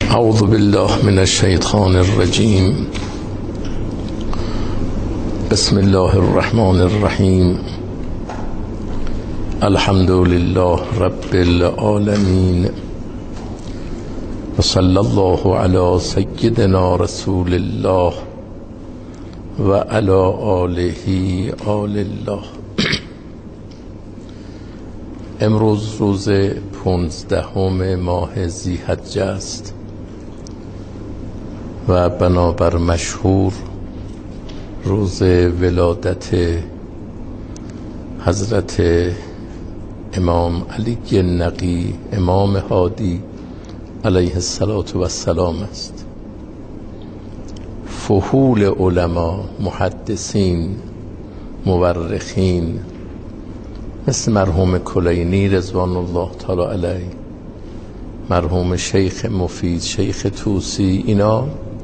اعوذ بالله من الشیطان الرجیم. بسم الله الرحمن الرحیم. الحمد لله رب العالمین و صلی الله علی سیدنا رسول الله و علی آله آل الله. امروز روز 15 ماه ذی‌حجه است و بنابر مشهور روز ولادت حضرت امام علی نقی امام هادی علیه السلام است. فحول علما، محدثین، مورخین مثل مرحوم کلینی رضوان الله تعالی علیه، مرحوم شیخ مفید، شیخ طوسی، اینا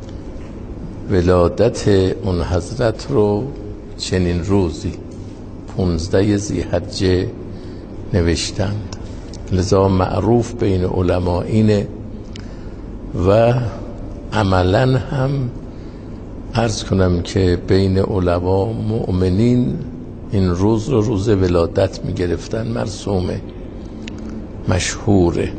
ولادت اون حضرت رو چنین روزی 15 ذی‌حجه نوشتند. لذا معروف بین علما اینه و عملا هم عرض کنم که بین علما مؤمنین این روز رو روز ولادت می گرفتن، مرسومه، مشهوره.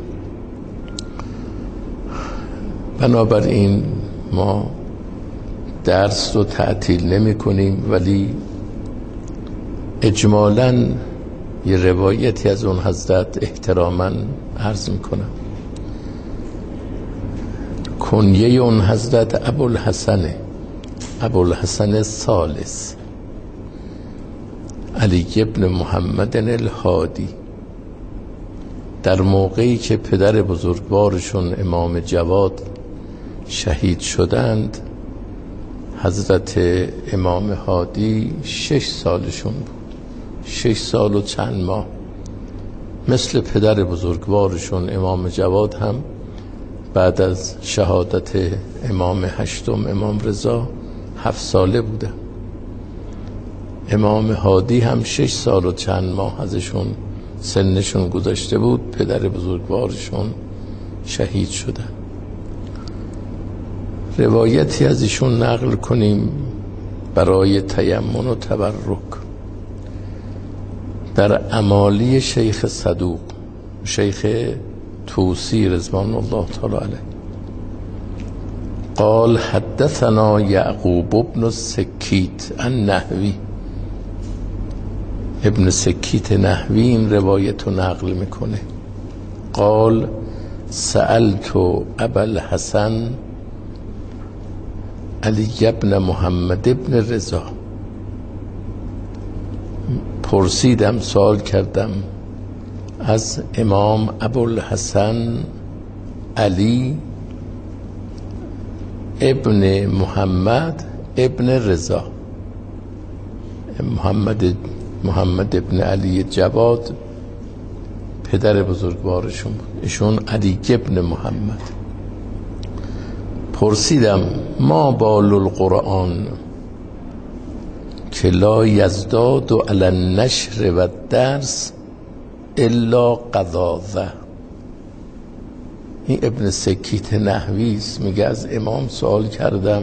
بنابراین ما درس رو تعطیل نمی کنیم، ولی اجمالاً یه روایتی از اون حضرت احتراما عرض می کنم. کنیه اون حضرت ابوالحسن الثالث علی ابن محمد الهادی. در موقعی که پدر بزرگوارشون امام جواد شهید شدند، حضرت امام هادی 6 سالشون بود، 6 سال و چند ماه. مثل پدر بزرگوارشون امام جواد هم بعد از شهادت امام هشتم امام رضا 7 ساله بوده. امام هادی هم 6 سال و چند ماه ازشون سنشون گذشته بود، پدر بزرگوارشون شهید شدن. روایتی از ایشون نقل کنیم برای تیمن و تبرک. در امالی شیخ صدوق، شیخ طوسی رضوان الله تعالی علیه، قال حدثنا یعقوب ابن سکیت النحوی. ابن سکیت نحوی این روایت رو نقل میکنه. قال سألت ابا الحسن علی ابن محمد ابن رضا. پرسیدم، سوال کردم از امام ابوالحسن علی ابن محمد ابن رضا. محمد ابن علی جواد پدر بزرگوارشون بود، ایشون علی ابن محمد. پرسیدم ما بال القرآن که لا یزداد علی النشر و درس الا قضاضه. این ابن سکیت نحوی است، میگه از امام سوال کردم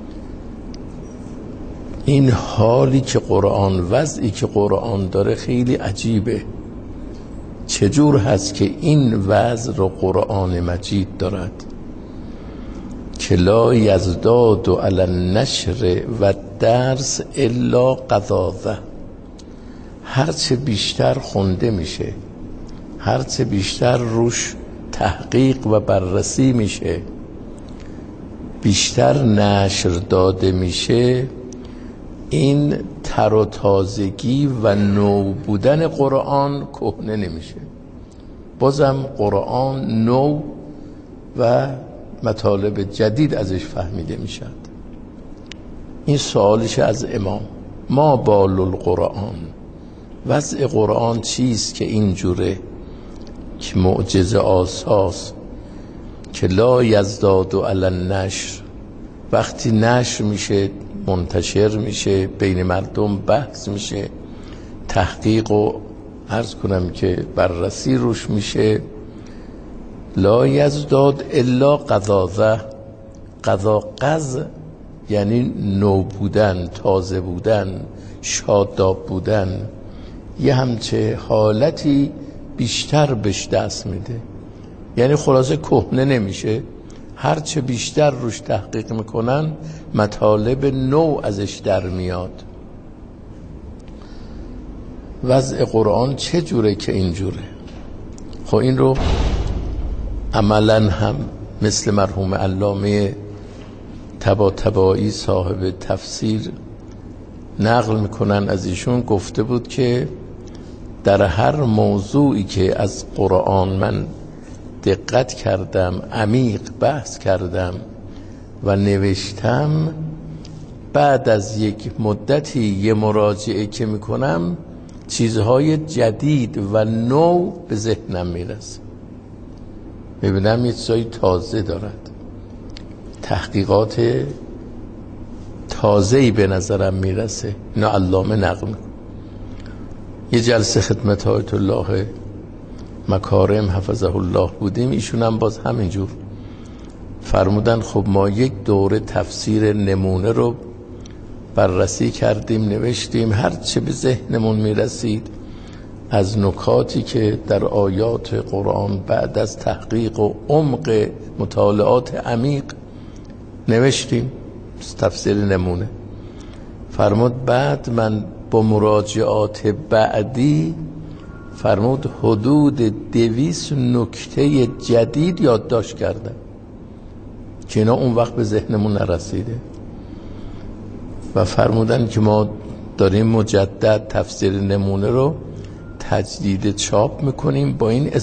این حالی که قرآن، وضعی که قرآن داره خیلی عجیبه، چجور هست که این وضع رو قرآن مجید دارد که لا یزداد علی النشر و درس الا قضاضه. هرچه بیشتر خونده میشه، هرچه بیشتر روش تحقیق و بررسی میشه، بیشتر نشر داده میشه، این تر و تازگی و نو بودن قرآن کهنه نمیشه، بازم قرآن نو و مطالب جدید ازش فهمیده میشد. این سوالش از امام، ما بال القرآن، وضع قرآن چیست که اینجوره، که معجزه آساس، که لا یزداد علی النشر، وقتی نشر میشه، منتشر میشه، بین مردم بحث میشه، تحقیق و عرض کنم که بررسی روش میشه، لا یزداد الا قضاضه. قض یعنی نو بودن، تازه بودن، شاداب بودن، یه همچه حالتی بیشتر بهش دست میده. یعنی خلاصه کهنه نمیشه، هرچه بیشتر روش تحقیق میکنن مطالب نو ازش در میاد. وضع قرآن چه جوره که اینجوره؟ خب این رو عملا هم مثل مرحوم علامه طباطبایی صاحب تفسیر نقل میکنن از ایشون، گفته بود که در هر موضوعی که از قرآن من دقت کردم، عمیق بحث کردم و نوشتم، بعد از یک مدتی یه مراجعه که میکنم چیزهای جدید و نو به ذهنم میرسه، میبینم یه چیزای تازه دارد، تحقیقات تازه‌ای به نظرم میرسه. اینو علامه نقل میکنه. یه جلسه خدمت آیت الله مکارم حفظه الله بودیم، ایشون هم باز همینجور فرمودن خب ما یک دوره تفسیر نمونه رو بررسی کردیم، نوشتیم، هر چه به ذهنمون میرسید از نکاتی که در آیات قرآن بعد از تحقیق و عمق مطالعات عمیق نوشتیم، تفسیر نمونه. فرمود بعد من با مراجعات بعدی فرمود حدود 200 نکته جدید یادداشت کردم که اینا اون وقت به ذهنمون نرسیده و فرمودن که ما داریم مجدد تفسیر نمونه رو تجدید چاپ میکنیم با این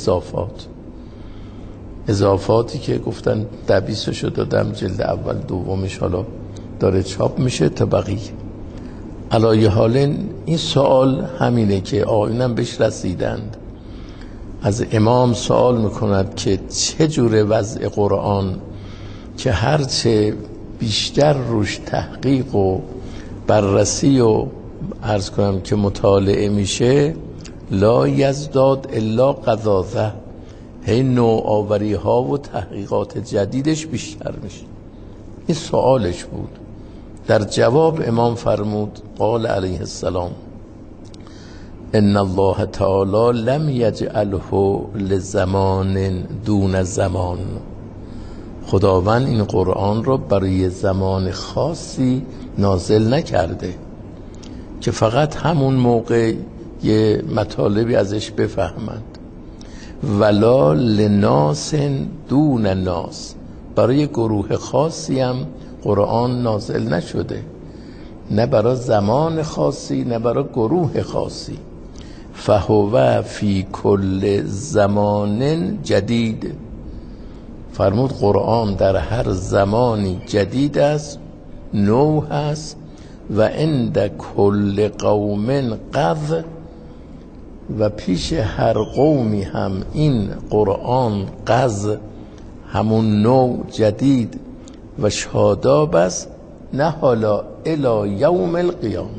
اضافاتی که گفتن 20 دادم، جلد اول دومش حالا داره چاپ میشه تا بقیه. علایه حال این سوال همینه که آقایونم بهش رسیدند، از امام سوال میکند که چه جور وضع قرآن که هرچه بیشتر روش تحقیق و بررسی و عرض کنم که مطالعه میشه، لا یزداد الا قضاضه، هی نوآوری ها و تحقیقات جدیدش بیشتر میشه. این سوالش بود. در جواب امام فرمود قال علیه السلام ان الله تعالی لم یجعله لزمان دون زمان. خداوند این قرآن رو برای زمان خاصی نازل نکرده که فقط همون موقع یه مطالبی ازش بفهمند، ولا لناس دون ناس، برای گروه خاصی هم قرآن نازل نشده، نه برای زمان خاصی نه برای گروه خاصی. فهو فی کل زمان جدید، فرمود قرآن در هر زمانی جدید است، نو هست، و عند کل قوم قذ، و پیش هر قومی هم این قرآن قذ، همون نو جدید و شاداب است، نه حالا الی یوم القیامه.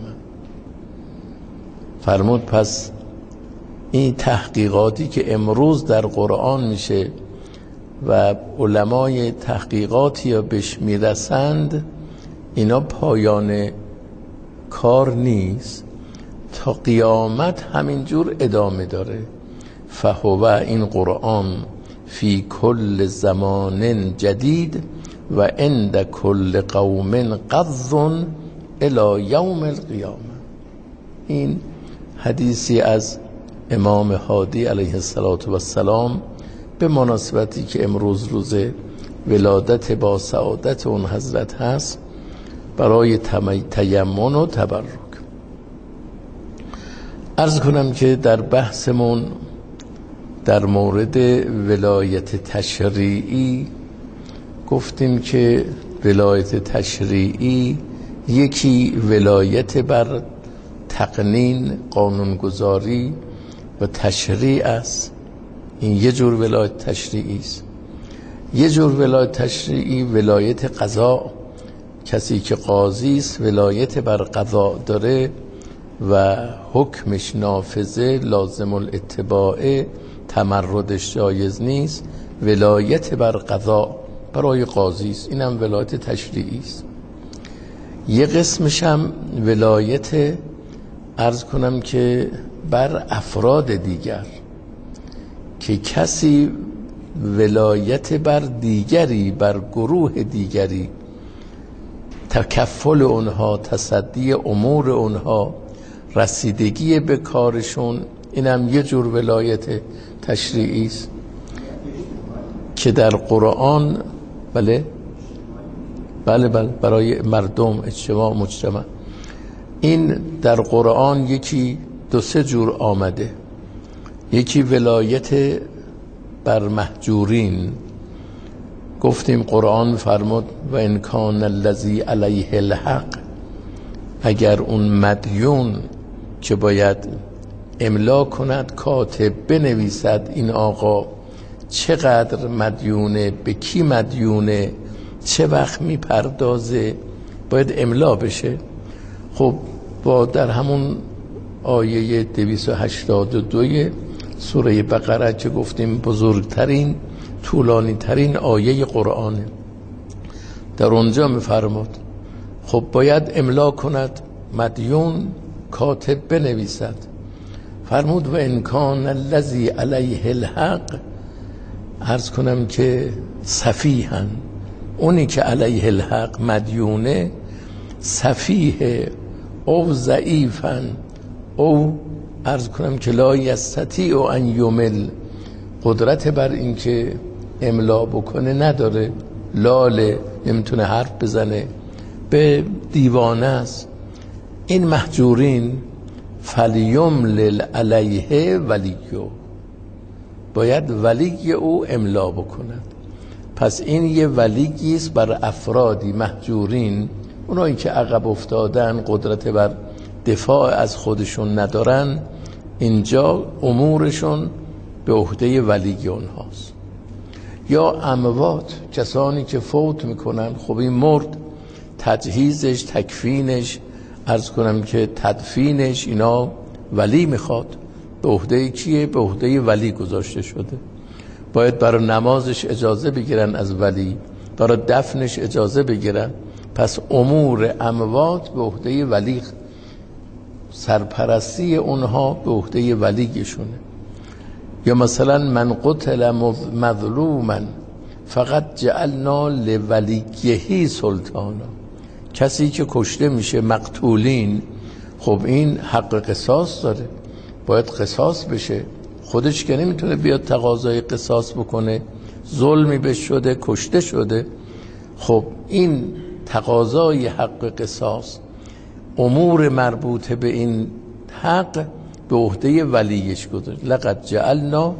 فرمود پس این تحقیقاتی که امروز در قرآن میشه و علمای تحقیقاتی یا بهش میرسند، اینا پایان کار نیست، تا قیامت همینجور ادامه داره. فهو این قرآن فی کل زمان جدید و عند کل قوم قذ الی یوم القیامه. این حدیثی از امام هادی علیه السلام به مناسبتی که امروز روز ولادت با سعادت اون حضرت هست، برای تیمن و تبرک. عرض کنم که در بحثمون در مورد ولایت تشریعی گفتیم که ولایت تشریعی یکی ولایت بر تقنین، قانونگذاری و تشریع است، این یه جور ولایت تشریعی است. یه جور ولایت تشریعی ولایت قضا، کسی که قاضی است ولایت بر قضا داره و حکمش نافذه، لازم الاتباع، تمردش جایز نیست، ولایت بر قضا برای قاضی است، اینم ولایت تشریعی است. یه قسمش هم ولایت عرض کنم که بر افراد دیگر، که کسی ولایت بر دیگری، بر گروه دیگری، تکفل اونها، تصدی امور اونها، رسیدگی به کارشون، اینم یه جور ولایت تشریعی است که در قرآن بله برای مردم، اجتماع، مجتمع، این در قرآن یکی دو سه جور آمده. یکی ولایت بر مهجورین، گفتیم قرآن فرمود و ان کان الذی علیه الحق، اگر اون مدیون که باید املا کند، کاتب بنویسد این آقا چقدر مدیونه، به کی مدیونه، چه وقت میپردازه، باید املا بشه. خب با در همون آیه 282 سوره بقره که گفتیم بزرگترین، طولانی ترین آیه قرآنه، در اونجا میفرمود خب باید املا کند، مدیون، کاتب بنویسد. فرمود و ان کان الذی علیه الحق، عرض کنم که سفیهن، اونی که علیه الحق مدیونه، سفیه او ضعیفن او عرض کنم که لا یستطیع ان یمل، قدرت بر این که املا بکنه نداره، لاله، نمیتونه حرف بزنه، به دیوانه است. این مهجورین فلیملل علیه ولیو، باید ولی او املا بکند. پس این یه ولیی است بر افرادی مهجورین، اونایی که عقب افتادن، قدرت بر دفاع از خودشون ندارن، اینجا امورشون به عهده ولی اونهاست. یا اموات، کسانی که فوت میکنن، خب این مرد، تجهیزش، تکفینش، عرض کنم که تدفینش، اینا ولی میخواد. به عهده کیه؟ به عهده ولی گذاشته شده. باید برای نمازش اجازه بگیرن از ولی، برای دفنش اجازه بگیرن. پس امور اموات به عهده ولی، سرپرستی اونها به عهده ولیشونه. یا مثلا من قتل مظلوما فقط جعلنا لولیه سلطانا، کسی که کشته میشه، مقتولین، خب این حق قصاص داره، باید قصاص بشه. خودش که نمیتونه بیاد تقاضای قصاص بکنه، ظلمی بهش شده، کشته شده. خب این تقاضای حق قصاص، امور مربوطه به این حق به عهده ولیش گذاشت. لقد جعلنا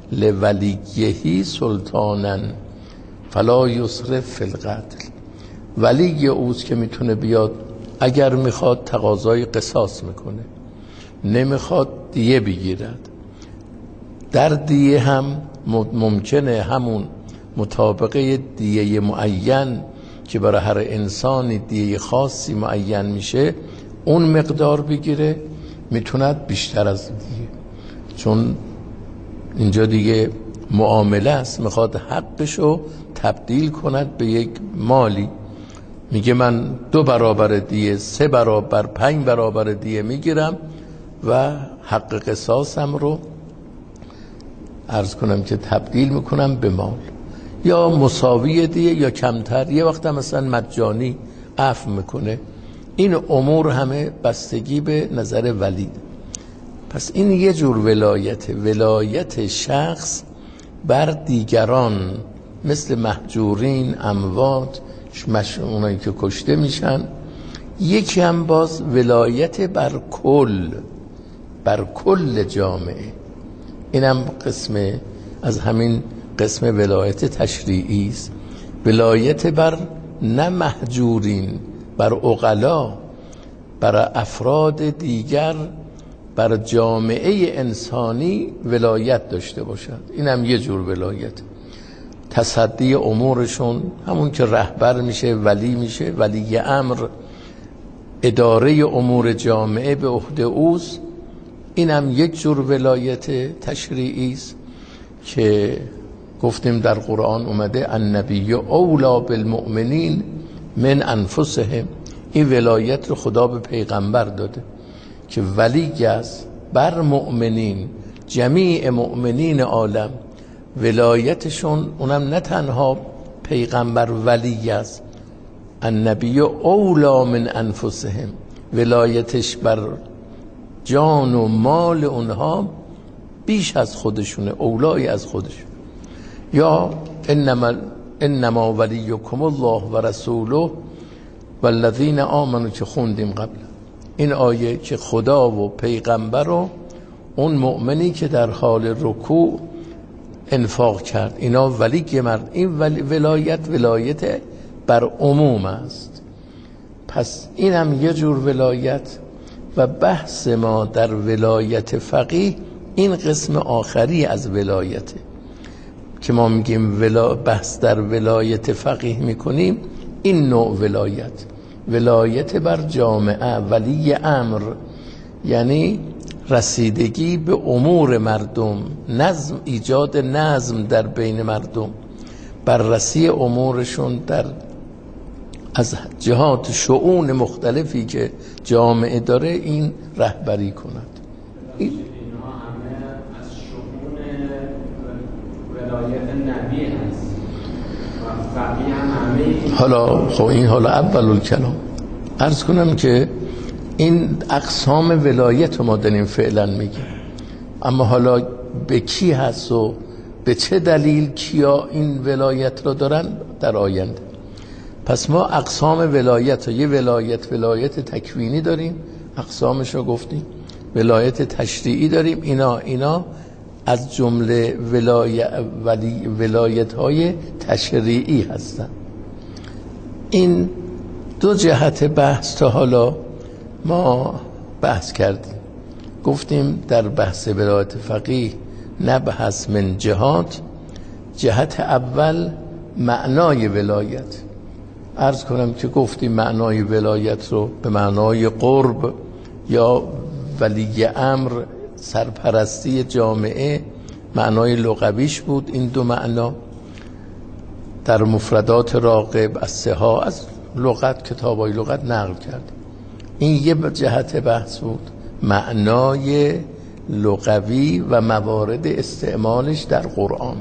لولیه سلطانا فلا یسرف فی القتل، ولی اوست که میتونه بیاد، اگر میخواد تقاضای قصاص میکنه، نمیخواد دیه بگیرد. در دیه هم ممکنه همون مطابقه دیه معین که برای هر انسانی دیه خاصی معین میشه، اون مقدار بگیره، میتوند بیشتر از دیگه، چون اینجا دیگه معامله است، میخواد حقشو تبدیل کند به یک مالی. میگه من 2 برابر دیه، 3 برابر، 5 برابر دیه میگیرم و حق قصاصم رو عرض کنم که تبدیل میکنم به مال، یا مساوی دیه یا کمتر، یه وقت هم مثلا مجانی عفو میکنه. این امور همه بستگی به نظر ولی. پس این یه جور ولایت شخص بر دیگران، مثل مهجورین، اموات، اونایی که کشته میشن. یکی هم باز ولایت بر کل جامعه، اینم قسم از همین قسم ولایت تشریعی است. ولایت بر نه مهجورین، بر عقلا، بر افراد دیگر، بر جامعه انسانی ولایت داشته باشد. اینم یه جور ولایت. تصدی امورشون، همون که رهبر میشه، ولی میشه، ولی امر، اداره امور جامعه به عهده اوست. اینم یک جور ولایت تشریعی است که گفتیم در قرآن اومده النبی اولا بالمؤمنین من انفسهم. این ولایت رو خدا به پیغمبر داده که ولی است بر مؤمنین، جمیع مؤمنین عالم. ولایتشون اونم نه تنها پیغمبر ولی است، النبی اولا من انفسهم، ولایتش بر جان و مال اونها بیش از خودشونه، اولای از خودشون. یا انما ولیکم الله و رسوله والذین آمنوا که خوندیم قبل. این آیه که خدا و پیغمبر و اون مؤمنی که در حال رکوع انفاق کرد، اینا ولی مرد. این ولایت بر عموم است. پس این هم یه جور ولایت. و بحث ما در ولایت فقیه این قسم آخری از ولایته که ما میگیم بحث در ولایت فقیه میکنیم. این نوع ولایت بر جامعه، ولی امر، یعنی رسیدگی به امور مردم، نظم، ایجاد نظم در بین مردم، بررسی امورشون در از جهات شؤون مختلفی که جامعه داره این رهبری کند. این همه از شؤون ولایت نبی هست و فقیه هم همه. حالا خب این حالا اول الکلام عرض کنم که این اقسام ولایت ما داریم فعلا میگیم، اما حالا به کی هست و به چه دلیل کیا این ولایت رو دارن در آینده. پس ما اقسام ولایت، یه ولایت تکوینی داریم، اقسامش رو گفتیم، ولایت تشریعی داریم. اینا از جمله ولایت های تشریعی هستن. این دو جهت بحث تا حالا ما بحث کردیم. گفتیم در بحث ولایت فقیه نبحث من جهت اول معنای ولایت. عرض کنم که گفتیم معنای ولایت رو به معنای قرب یا ولی امر، سرپرستی جامعه، معنای لغویش بود. این دو معنا در مفردات راغب از سها از لغت، کتابای لغت نقل کرد. این یه جهت بحث بود، معنای لغوی و موارد استعمالش در قرآن.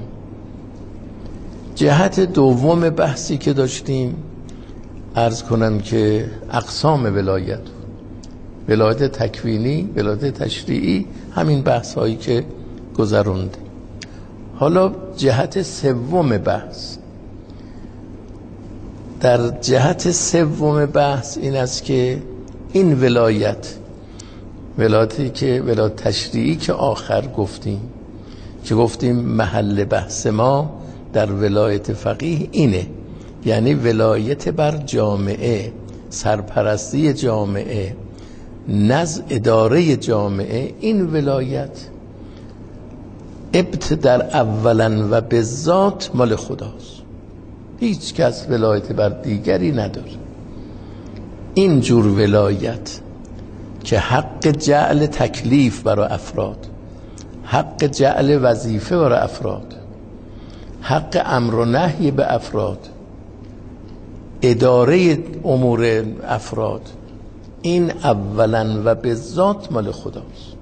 جهت دوم بحثی که داشتیم عرض کنم که اقسام ولایت تکوینی، ولایت تشریعی، همین بحث هایی که گذرونده. حالا جهت سوم بحث، در جهت سوم بحث این است که این ولایتی که ولایت تشریعی که آخر گفتیم محل بحث ما در ولایت فقیه اینه، یعنی ولایت بر جامعه، سرپرستی جامعه، اداره جامعه. این ولایت در اولا و به ذات مال خداست، هیچ کس ولایت بر دیگری نداره. این جور ولایت که حق جعل تکلیف برای افراد، حق جعل وظیفه برای افراد، حق امر و نهی به افراد، اداره امور افراد، این اولا و به ذات مال خداست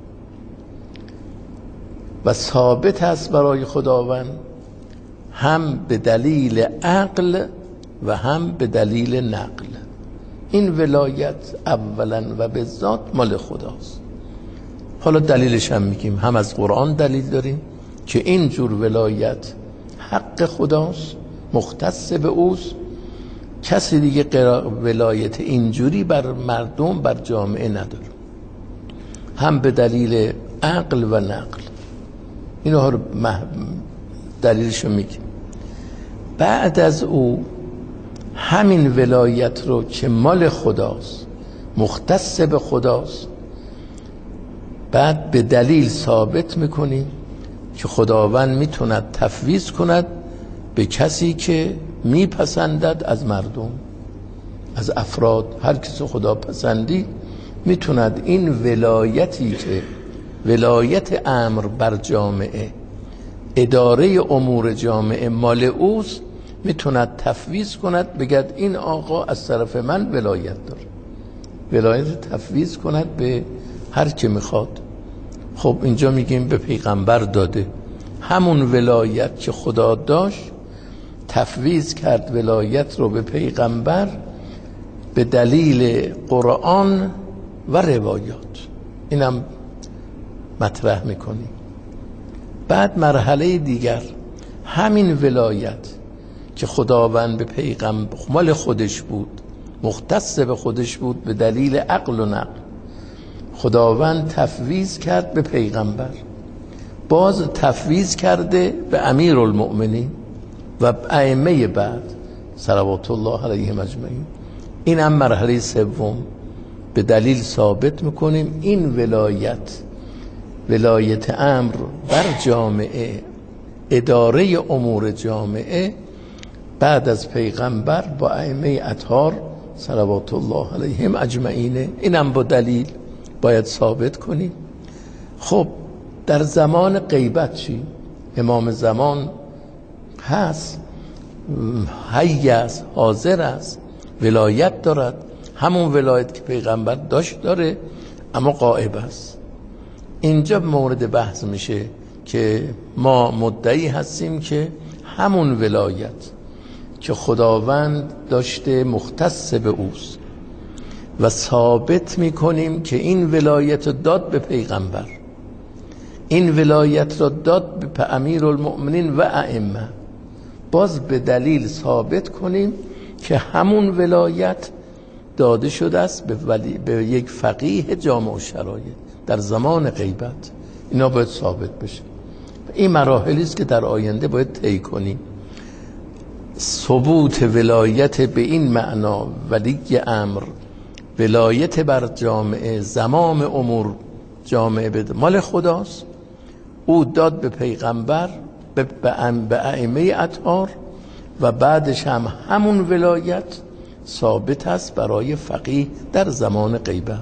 و ثابت است برای خداوند، هم به دلیل عقل و هم به دلیل نقل. این ولایت اولا و به ذات مال خداست. حالا دلیلش هم میگیم، هم از قرآن دلیل داریم که این جور ولایت حق خداست، مختص به اوست، کسی دیگه ولایت اینجوری بر مردم، بر جامعه نداره. هم به دلیل عقل و نقل. اینها رو دلیلشو میگیم. بعد از او همین ولایت رو که مال خداست، مختص به خداست، بعد به دلیل ثابت میکنیم که خداوند میتوند تفویض کند به کسی که میپسندد از مردم، از افراد. هر کسی خدا پسندی میتوند این ولایتی که ولایت امر بر جامعه، اداره امور جامعه مال اوست، میتوند تفویض کند بگد این آقا از طرف من ولایت داره، ولایت تفویض کند به هر که میخواد. خب اینجا میگیم به پیغمبر داده، همون ولایت که خدا داشت تفویض کرد ولایت رو به پیغمبر به دلیل قرآن و روایات. اینم مطرح میکنیم. بعد مرحله دیگر، همین ولایت که خداوند به پیغمبر مال خودش بود، مختص به خودش بود، به دلیل عقل و نقل خداوند تفویض کرد به پیغمبر، باز تفویض کرده به امیرالمؤمنین و ائمه بعد صلوات الله علیهم اجمعین. این هم مرحله سوم. به دلیل ثابت میکنیم این ولایت امر بر جامعه، اداره امور جامعه بعد از پیغمبر با ائمه اطهار صلوات الله علیهم اجمعین. اینم با دلیل باید ثابت کنیم. خب در زمان غیبت چی؟ امام زمان هست، حی است، حاضر است، ولایت دارد، همون ولایت که پیغمبر داشت داره، اما غائب است. اینجا مورد بحث میشه که ما مدعی هستیم که همون ولایت که خداوند داشته مختص به اوست و ثابت میکنیم که این ولایت رو داد به پیغمبر، این ولایت رو داد به امیرالمؤمنین و ائمه، باز به دلیل ثابت کنیم که همون ولایت داده شده است به یک فقیه جامع الشرایع در زمان غیبت. اینا باید ثابت بشه. این مراحلی است که در آینده باید طی کنیم. ثبوت ولایت به این معنا، ولی امر ولایت بر جامعه، زمام امور جامعه بده مال خداست، او داد به پیغمبر، به ائمه اطهار و بعدش هم همون ولایت ثابت است برای فقیه در زمان غیبت.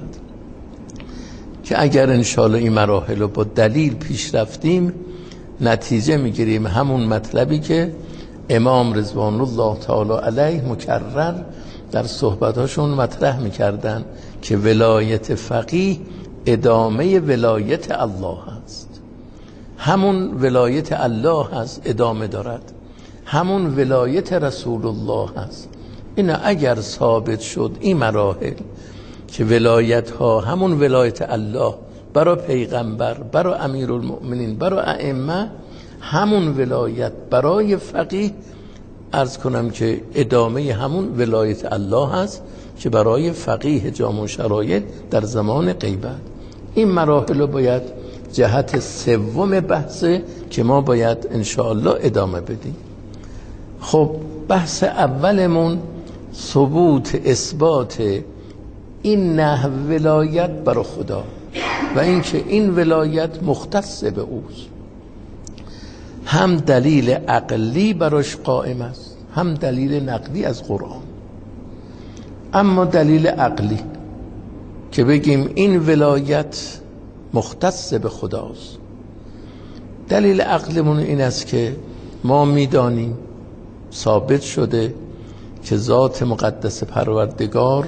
که اگر انشاءالله این مراحل رو با دلیل پیش رفتیم نتیجه میگیریم همون مطلبی که امام رضوان الله تعالی علیه مکرر در صحبتاشون مطرح میکردن که ولایت فقیه ادامه ولایت الله هست، همون ولایت الله هست، ادامه دارد، همون ولایت رسول الله هست. این اگر ثابت شد این مراحل که ولایت ها همون ولایت الله برای پیغمبر، برای امیرالمؤمنین، برای ائمه، همون ولایت برای فقیه، عرض کنم که ادامه همون ولایت الله هست که برای فقیه جامع الشرایع در زمان غیبت. این مراحل باید جهت سوم بحثه که ما باید انشاءالله ادامه بدیم. خب بحث اولمون ثبوت اثبات این نحو ولایت برای خدا و اینکه این ولایت مختص به اوست. هم دلیل عقلی براش قائم است، هم دلیل نقلی از قرآن. اما دلیل عقلی که بگیم این ولایت مختص به خداست، دلیل عقلمون این است که ما میدانیم ثابت شده که ذات مقدس پروردگار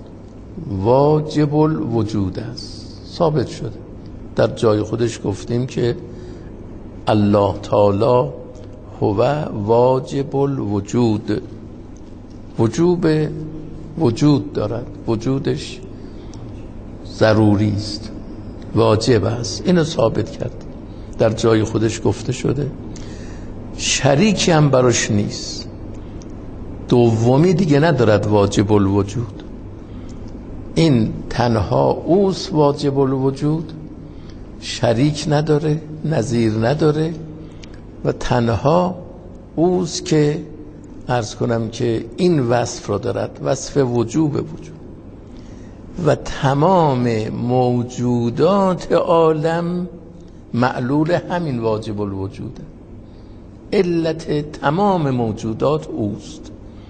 واجب الوجود است. ثابت شده، در جای خودش گفتیم که الله تعالی هو واجب الوجود، وجود دارد، وجودش ضروری است، واجب است. اینو ثابت کرد، در جای خودش گفته شده. شریکی هم براش نیست، دومی دیگه ندارد واجب الوجود. این تنها اوست واجب الوجود، شریک نداره، نظیر نداره و تنها اوست که عرض کنم که این وصف را دارد، وصف وجوب وجود. و تمام موجودات عالم معلول همین واجب الوجوده. علت تمام موجودات اوست.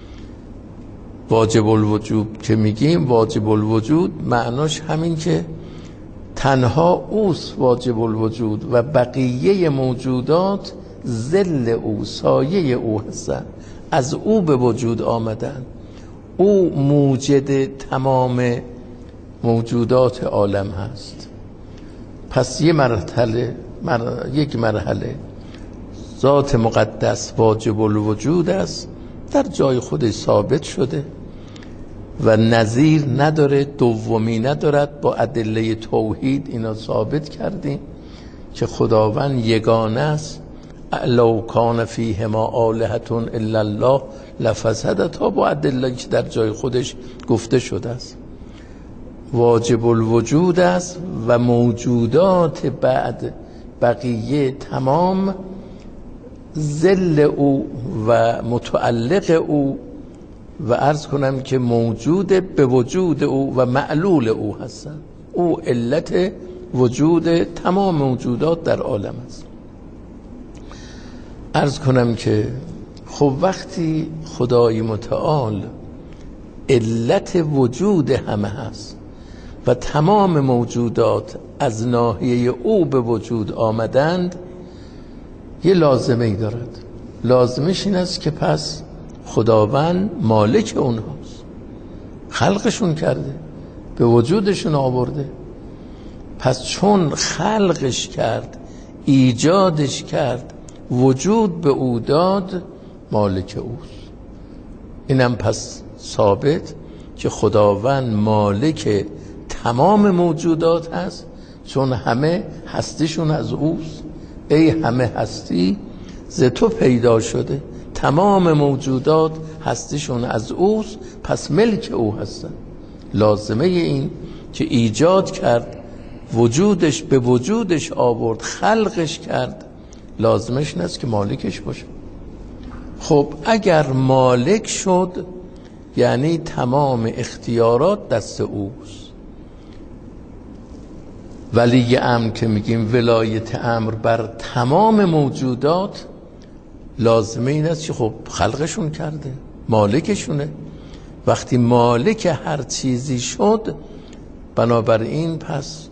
واجب الوجود که میگیم، واجب الوجود معناش همین که تنها اوست واجب الوجود و بقیه موجودات ظل او، سایه او هستن، از او به وجود آمدن. او موجد تمام موجودات عالم هست. پس یک مرحله ذات مقدس واجب الوجود است، در جای خودش ثابت شده و نظیر نداره، دومی ندارد. با ادله توحید اینا ثابت کردیم که خداوند یگانه است. لو کان فیهما آلهة الا الله لفسدتا، با ادله که در جای خودش گفته شده است. واجب الوجود است و موجودات بعد بقیه تمام ذل او و متعلق او و عرض کنم که موجود به وجود او و معلول او هستند. او علت وجود تمام موجودات در عالم است. عرض کنم که خب وقتی خدای متعال علت وجود همه هست و تمام موجودات از ناحیه او به وجود آمدند، یه لازمه ای دارد. لازمش این است که پس خداوند مالک اونهاست، خلقشون کرده، به وجودشون آورده. پس چون خلقش کرد، ایجادش کرد، وجود به او داد، مالک اوست. اینم پس ثابت که خداوند مالک تمام موجودات هست، چون همه هستیشون از اوست. ای همه هستی ز تو پیدا شده، تمام موجودات هستیشون از اوست، پس ملک او هستن. لازمه این که ایجاد کرد، وجودش به وجودش آورد، خلقش کرد، لازمش این است که مالکش باشه. خب اگر مالک شد یعنی تمام اختیارات دست اوست. ولی امر که میگیم ولایت امر بر تمام موجودات، لازمه این است که خب خلقشون کرده، مالکشونه. وقتی مالک هر چیزی شد، بنابراین پس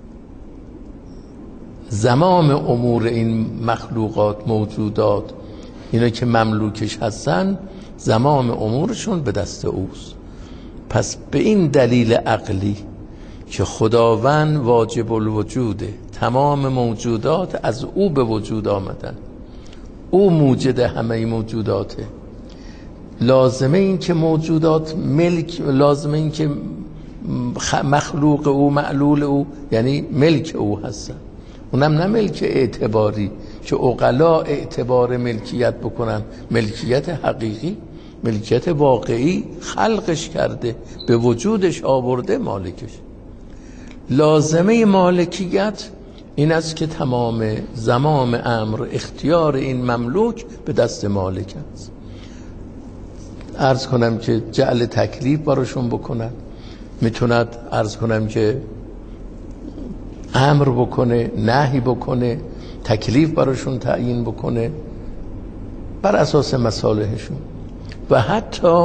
زمام امور این مخلوقات، موجودات، اینا که مملوکش هستن، زمام امورشون به دست اوست. پس به این دلیل عقلی که خداوند واجب الوجوده، تمام موجودات از او به وجود آمدن، او موجد همه موجوداته، لازمه این که موجودات ملک، لازمه این که مخلوق او، معلول او، یعنی ملک او هستن. اونم نه ملک اعتباری که عقلا اعتبار ملکیت بکنن، ملکیت حقیقی، ملکیت واقعی، خلقش کرده، به وجودش آورده، مالکش. لازمه مالکیت این است که تمام زمام امر، اختیار این مملوک به دست مالک است. عرض کنم که جعل تکلیف براشون بکنن، میتوند عرض کنم که امر بکنه، نهی بکنه، تکلیف براشون تعیین بکنه بر اساس مصالحشون. و حتی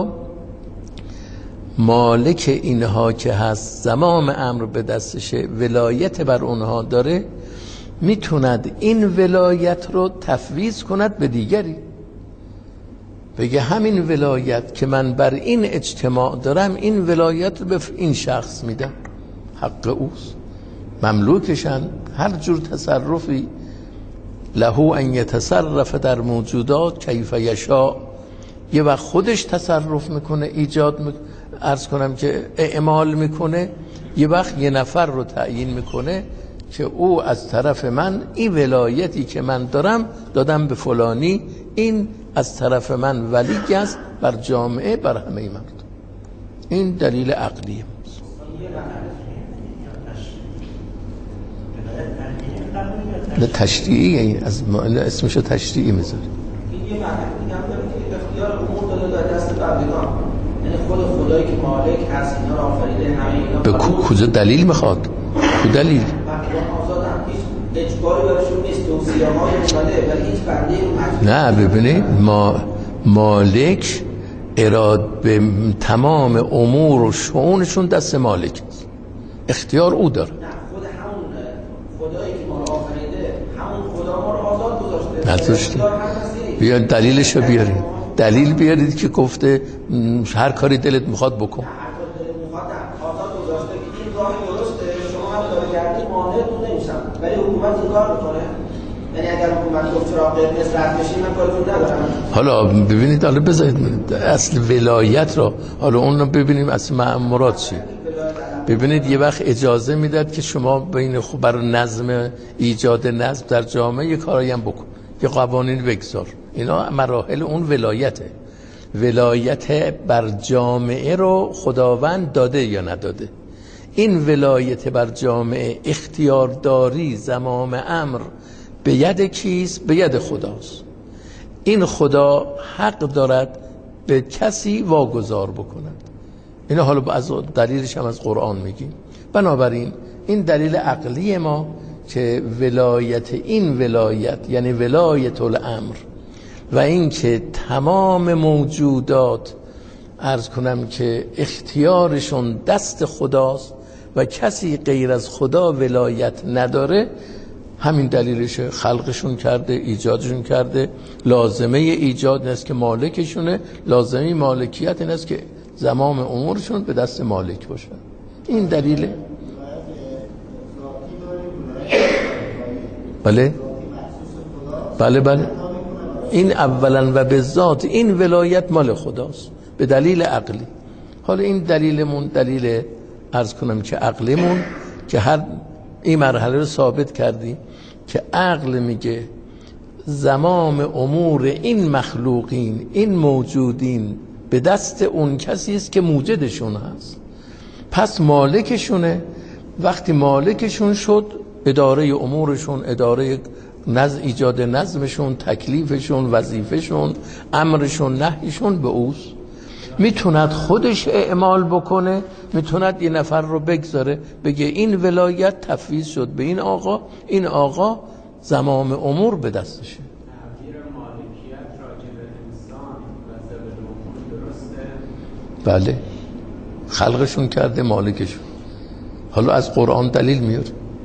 مالک اینها که هست، زمام امر به دستشه، ولایت بر اونها داره، میتوند این ولایت رو تفویض کند به دیگری، بگه همین ولایت که من بر این اجتماع دارم، این ولایت رو به این شخص میدم، حق اوست، مملوکشن. هر جور تصرفی له ان یتصرف در موجودات کیف یشاء، یه وقت خودش تصرف میکنه، ایجاد عرض کنم که اعمال میکنه، یه وقت یه نفر رو تعیین میکنه که او از طرف من این ولایتی که من دارم دادم به فلانی، این از طرف من ولی است بر جامعه، بر همه مردم. این دلیل عقلیه. نه تشریعی، از اسمشو تشریعی میذاری. این یه معنی دیگه هم داره که اختیار امور داده در دست بندگان، یعنی خود خدایی که مالک هست، اینا رو آفریده، همه اینا به کجا دلیل میخواد؟ کجا دلیل؟ بندگان آزادن، هیچ اجباری براشون نیست، توصیه‌های اومده، ولی هیچ بنده نه. ببینید مالک اراد به تمام امور و شؤونشون دست مالک است، اختیار او داره. خود همون خدایی که ما رو آفریده، همون خدا ما رو آزاد گذاشته. نداشتیم. بیان دلیلشو بیارید، دلیل بیارید که گفته هر کاری دلت میخواد بکن. ولی حکومت این کار میکنه. یعنی اگر حکومت گفت چراغ قرمز رد بشین من کارتون ندارم. حالا ببینید، حالا بذارید اصل ولایت رو، حالا اون رو ببینیم اصل مأمورات چیه. ببینید یه وقت اجازه میداد که شما بین خوب برای نظم، ایجاد نظم در جامعه یه کارایی هم بکن، یه قوانین بگذار. اینا مراحل اون ولایته. ولایت بر جامعه رو خداوند داده یا نداده؟ این ولایت بر جامعه، اختیارداری، زمام امر به ید کیست؟ به ید خداست. این خدا حق دارد به کسی واگذار بکند. اینا حالا از دلیلش هم از قرآن میگیم. بنابراین این دلیل عقلی ما که ولایت، این ولایت یعنی ولایت الامر، و این که تمام موجودات عرض کنم که اختیارشون دست خداست و کسی غیر از خدا ولایت نداره، همین دلیلشه. خلقشون کرده، ایجادشون کرده. لازمه ایجاد نیست که مالکشونه، لازمه مالکیت این است که زمام امورشون به دست مالک باشه. این دلیله. بله بله، این اولا و به ذات این ولایت مال خداست به دلیل عقلی. حالا این دلیلمون دلیل عرض کنم که عقلیمون که هر این مرحله رو ثابت کردیم که عقل میگه زمام امور این مخلوقین، این موجودین به دست اون کسی است که موجدشون هست، پس مالکشونه. وقتی مالکشون شد، اداره امورشون، اداره ایجاد نظمشون، تکلیفشون، وظیفهشون، امرشون، نهیشون به اوست. میتوند خودش اعمال بکنه، میتوند یه نفر رو بگذاره بگه این ولایت تفویض شد به این آقا، این آقا زمام امور به دستشه. تغییر مالکیت راجع به انسان و ذل الامور درسته؟ بله، خلقشون کرده، مالکشون. حالا از قرآن دلیل میاره.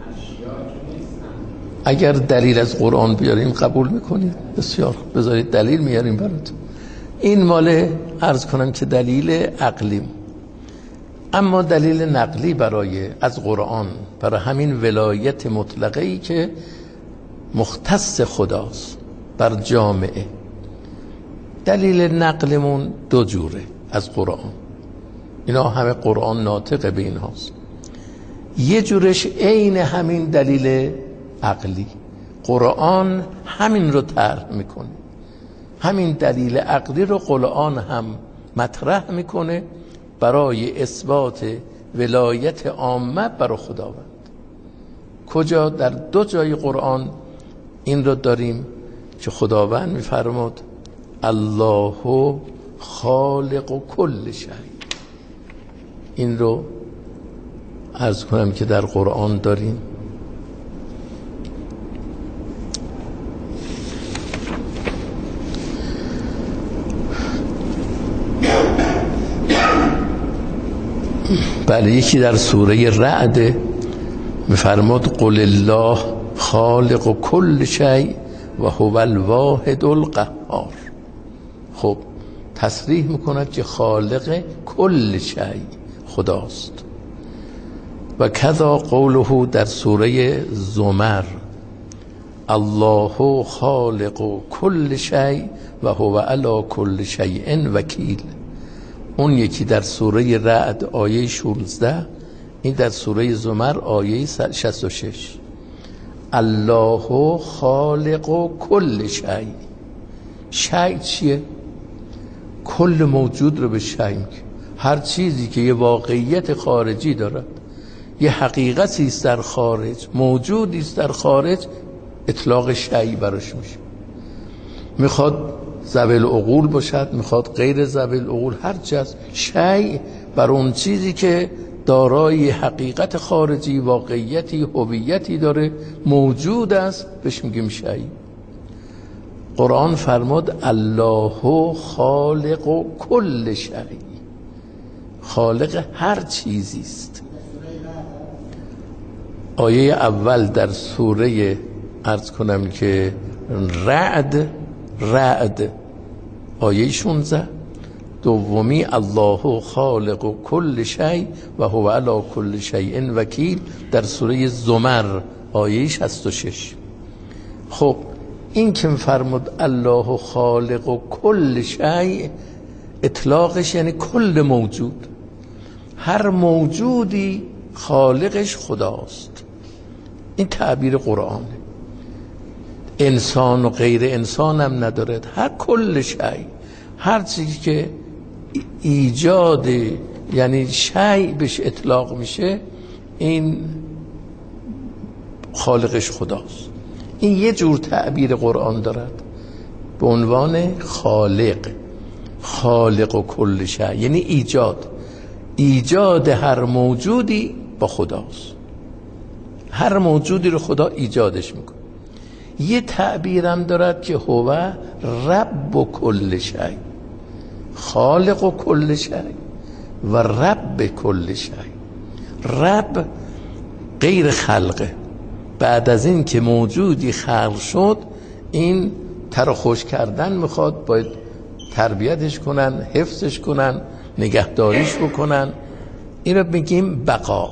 اگر دلیل از قرآن بیاریم قبول میکنید؟ بسیار، بذارید دلیل میاریم براتون. این مال عرض کنم که دلیل عقلیم. اما دلیل نقلی برای از قرآن، برای همین ولایت مطلقه ای که مختص خداست بر جامعه، دلیل نقلمون دو جوره از قرآن. اینا همه قرآن ناطق به این هاست. یه جورش عین همین دلیل عقلی، قرآن همین رو طرح میکنه، همین دلیل عقلی رو قرآن هم مطرح میکنه برای اثبات ولایت عامه برای خداوند. کجا؟ در دو جای قرآن این رو داریم که خداوند میفرماد الله خالق کل شیء. این رو عرض کنم که در قرآن داریم. بله، یکی در سوره رعد میفرماد قل الله خالق کل شیء و هو الواحد القهار. خب تصریح میکند که خالق کل شیء خداست. و کذا قوله در سوره زمر الله خالق کل شیء و هو علی کل شیء وکیل. اون یکی در سوره رعد آیه 16، این در سوره زمر آیه 66. الله خالق کل شیء. شیء چیه؟ کل موجود رو به شیء میگه. هر چیزی که یه واقعیت خارجی دارد، یه حقیقتی است در خارج، موجودی است در خارج، اطلاق شیء براش میشه. میخواد ذوی العقول باشد، میخواد غیر ذوی العقول، هر چی از شیء بر اون چیزی که دارای حقیقت خارجی، واقعیتی، هویتی داره، موجود است، بهش میگیم شیء. قرآن فرمود الله خالق کل شیء، خالق هر چیزی است. آیه اول در سوره عرض کنم که رعد آیه 16. دومی الله خالق کل شیء و هو علی کل شیء وکیل در سوره زمر آیه 66. خب این که فرمود الله خالق کل شیء، اطلاقش یعنی کل موجود، هر موجودی خالقش خداست. این تعبیر قرآنه. انسان و غیر انسان هم ندارد، هر کل شیء، هر چیزی که ایجاد یعنی شیء بهش اطلاق میشه این خالقش خداست. این یه جور تعبیر قرآن دارد به عنوان خالق و کل شیء، یعنی ایجاد هر موجودی با خداست. هر موجودی رو خدا ایجادش میکنه. یه تعبیرم دارد که هو رب و کل شیء، خالق و کل شیء و رب کل شیء. رب غیر خلقه، بعد از این که موجودی خلق شد این تر و خوش کردن میخواد، باید تربیتش کنن، حفظش کنن، نگهداریش بکنن. این رو بگیم بقا،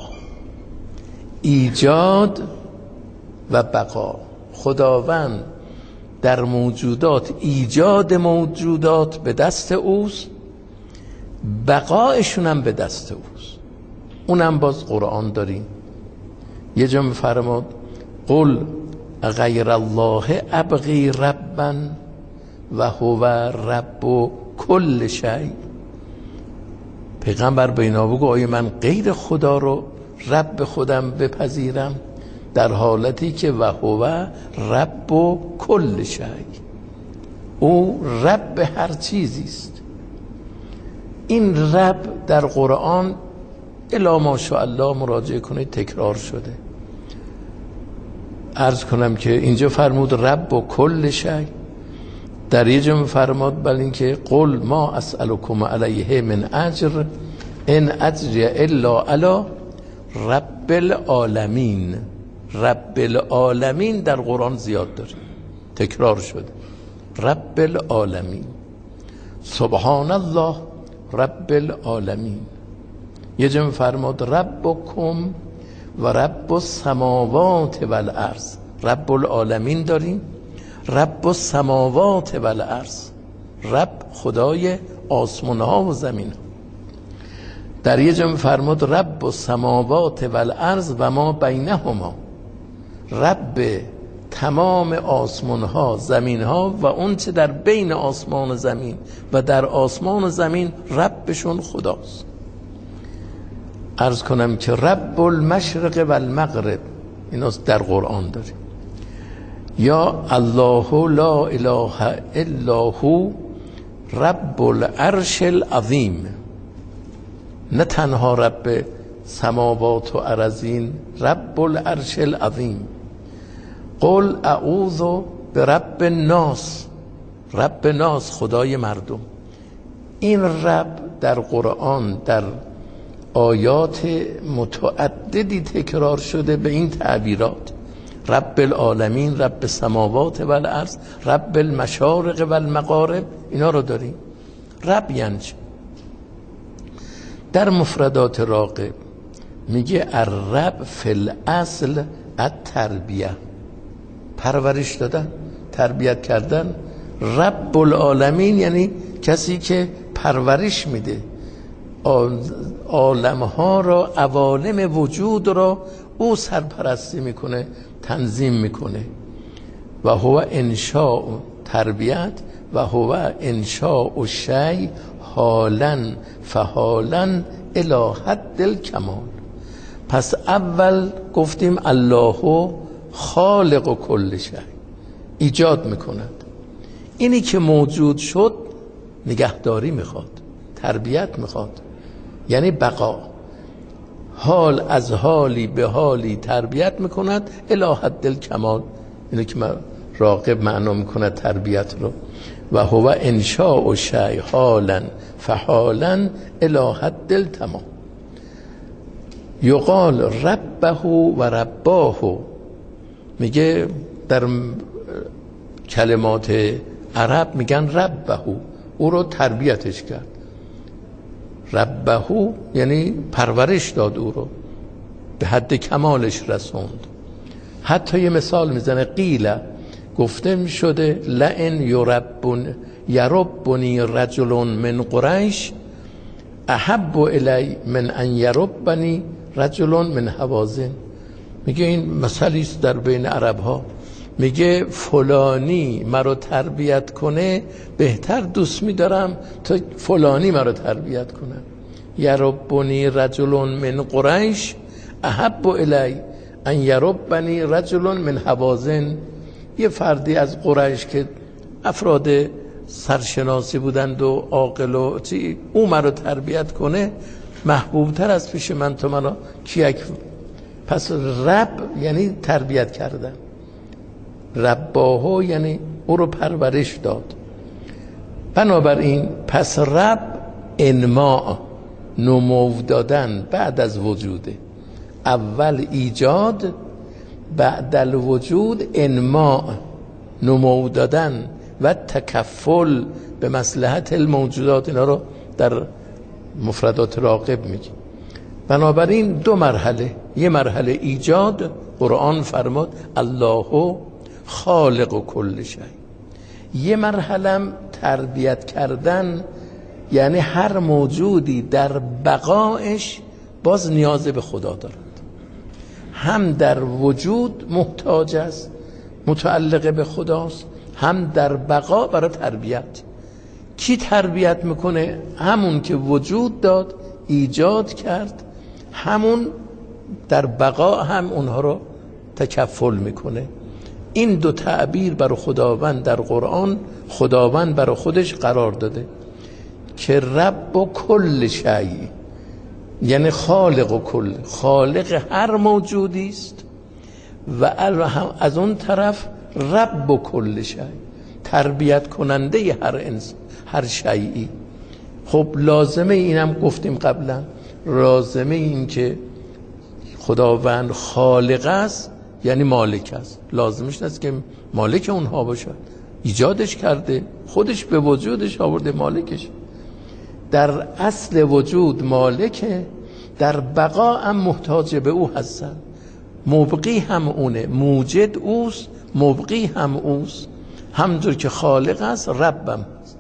ایجاد و بقا. خداوند در موجودات، ایجاد موجودات به دست اوست، بقایشون هم به دست اوست. اونم باز قرآن داریم. یه جا می‌فرماد قل غیر الله ابغی ربا و هو رب کل شیء. پیغمبر به اینا بگو آیا من غیر خدا رو رب خودم بپذیرم، در حالتی که و هو رب کل شیء، او رب هر چیزی است. این رب در قرآن الا ماشاءالله مراجعه کنید تکرار شده. عرض کنم که اینجا فرمود رب و کل شیء، در یه جا فرمود بل این که قل ما اسألکم علیه من اجر ان اجری الا علی رب العالمین. رب العالمین در قرآن زیاد داره، تکرار شده. رب العالمین، سبحان الله رب العالمین. یه جا فرمود ربکم و رب السماوات والارض. رب العالمین داریم، رب السماوات والارض، رب خدای آسمان ها و زمین ها. در یه جا فرمود رب السماوات والارض و ما بینهما، رب تمام آسمان ها زمین ها و اون چه در بین آسمان و زمین و در آسمان و زمین ربشون خداست. عرض کنم که رب المشرق و المغرب، اینا در قرآن داریم. یا الله لا اله الا هو رب العرش العظیم، نه تنها رب سماوات و ارضین، رب العرش العظیم. قل اعوذ برب الناس، رب ناس خدای مردم. این رب در قرآن در آیات متعددی تکرار شده به این تعبیرات. رب العالمین، رب سماوات و الارض، رب المشارق و المغارب، اینا رو داریم. رب یعنی در مفردات راغب میگه الرب فی الاصل التربیه، پرورش دادن، تربیت کردن. رب العالمین یعنی کسی که پرورش میده، عالمها را، عوالم وجود را او سرپرستی میکنه، تنظیم میکنه. و هو انشاء تربیت و هو انشاء شیء حالا فحالا الی حد الکمال. پس اول گفتیم الله خالق و کل شیء، ایجاد میکند. اینی که موجود شد نگهداری میخواد، تربیت میخواد، یعنی بقا. حال از حالی به حالی تربیت میکند الی حد الکمال. اینو که راغب معنا میکند تربیت رو. و هو انشاء شیء حالا فحالا الی حد التمام. یقال ربه و رباه، میگه در کلمات عرب میگن ربهو، او رو تربیتش کرد. ربهو یعنی پرورش داد، او رو به حد کمالش رسوند. حتی یه مثال میزنه، قیل گفته میشده لئن یربنی رجل من قریش احب الی من ان یربنی رجل من هوازن. میگه این مسئله است در بین عرب ها، میگه فلانی مرا تربیت کنه بهتر دوست میدارم تا فلانی مرا تربیت کنه. یربنی رجل من قریش احب الی ان یربنی رجل من هوازن. یه فردی از قریش که افراد سرشناسی بودند و عاقل و چی، او مرا تربیت کنه محبوبتر از پیش من تا منو کیک. پس رب یعنی تربیت کردن، رباهو یعنی او رو پرورش داد. بنابراین پس رب انماء، نمو دادن بعد از وجوده. اول ایجاد، بعد الوجود انماء، نمو دادن و تکفل به مصلحت الموجودات. اینا رو در مفردات راغب میگه. بنابراین دو مرحله، یه مرحله ایجاد، قرآن فرمود الله خالق کل شیء. یه مرحله تربیت کردن، یعنی هر موجودی در بقایش باز نیاز به خدا دارد، هم در وجود محتاج است متعلق به خداست، هم در بقا برای تربیت. کی تربیت میکنه؟ همون که وجود داد ایجاد کرد، همون در بقا هم اونها رو تکفل میکنه. این دو تعبیر برای خداوند در قرآن خداوند برای خودش قرار داده که رب و کل شیء، یعنی خالق و کل، خالق هر موجودی است و از اون طرف رب و کل شیء، تربیت کننده هر شیئی. خب لازمه اینم گفتیم قبلا، لازمه این که خداوند خالق است یعنی مالک است. لازمش نیست که مالک اونها باشد، ایجادش کرده، خودش به وجودش آورده، مالکش. در اصل وجود مالکه، در بقا هم محتاج به او هستن. مبقی هم اونه، موجد اوست، مبقی هم اوست. همونجور که خالق است ربم هست.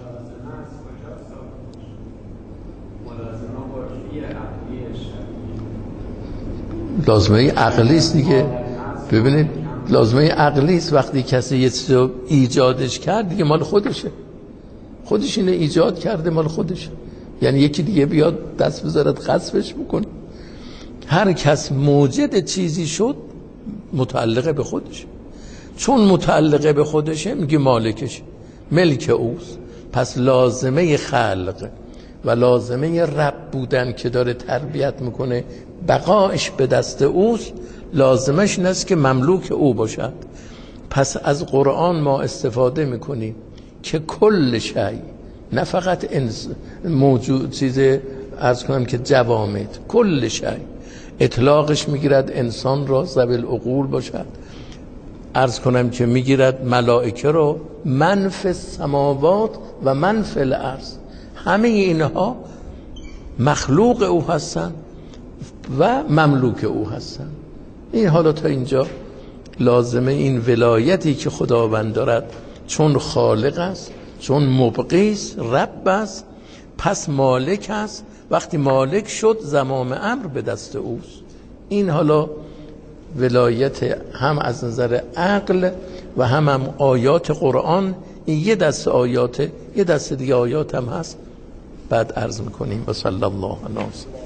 لازمه عقلی است دیگه. ببینید لازمه عقلی است، وقتی کسی یه چیزی رو ایجادش کرد دیگه مال خودشه، خودش اینو ایجاد کرده، مال خودشه. یعنی یکی دیگه بیاد دست بذارد غصبش بکنه. هر کس موجد چیزی شد متعلق به خودشه، چون متعلق به خودشه میگه مالکشه، ملک اوست. پس لازمه خلق و لازمه رب بودن که داره تربیت میکنه، بقایش به دست اوست، لازمش این است که مملوک او باشد. پس از قرآن ما استفاده میکنیم که کل شیء، نه فقط موجود چیز عرض کنم که جوامد، کل شیء اطلاقش میگیرد انسان را ذوی العقول باشد، عرض کنم که میگیرد ملائکه رو، من فی السماوات و من فی الارض، همه اینها مخلوق او هستن و مملوک او هستن. این حالا تا اینجا لازمه این ولایتی که خداوند دارد، چون خالق است، چون مبقی است، رب است، پس مالک است. وقتی مالک شد زمام امر به دست اوست. این حالا ولایت هم از نظر عقل و هم آیات قرآن، این یه دست آیات، یه دست دیگه آیات هم هست، بعد عرض میکنیم. و صلی الله علیه و